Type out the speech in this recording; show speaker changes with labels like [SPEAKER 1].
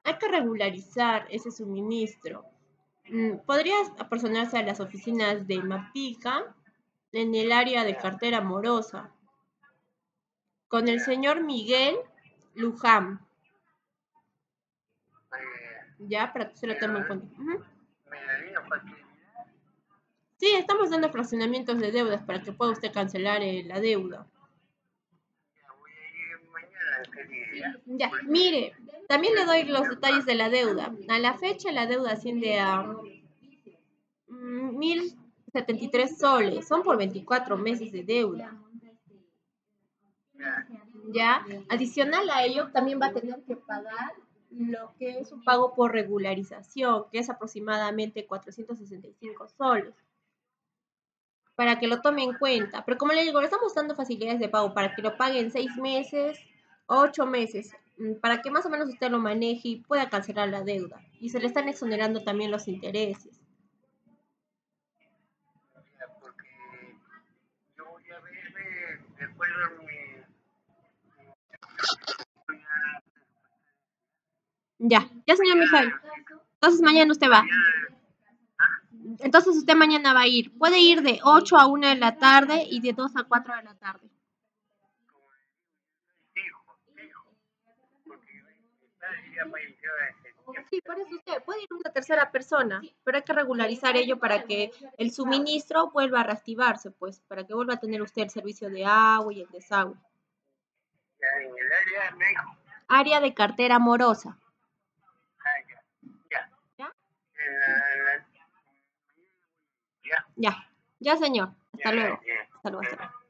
[SPEAKER 1] Hay que regularizar ese suministro. Podrías apersonarse a las oficinas de Mapica en el área de cartera morosa con el señor Miguel Luján, ya, para que se lo tome en cuenta. Sí, estamos dando fraccionamientos de deudas para que pueda usted cancelar la deuda. Ya, mire, también le doy los detalles de la deuda. A la fecha la deuda asciende a 1.073 soles. Son por 24 meses de deuda. Ya, adicional a ello, también va a tener que pagar lo que es un pago por regularización, que es aproximadamente 465 soles, para que lo tome en cuenta. Pero como le digo, le estamos dando facilidades de pago para que lo pague en 6 meses, 8 meses, para que más o menos usted lo maneje y pueda cancelar la deuda. Y se le están exonerando también los intereses. Ya, señor Mijail. Entonces mañana usted va. Entonces usted mañana va a ir. Puede ir de 8 a 1 de la tarde y de 2 a 4 de la tarde. Sí, por eso usted puede ir una tercera persona, pero hay que regularizar ello para que el suministro vuelva a reactivarse, pues, para que vuelva a tener usted el servicio de agua y el desagüe. Área de cartera morosa. ¿Ya? Ya, ya, señor. Hasta luego. Hasta luego.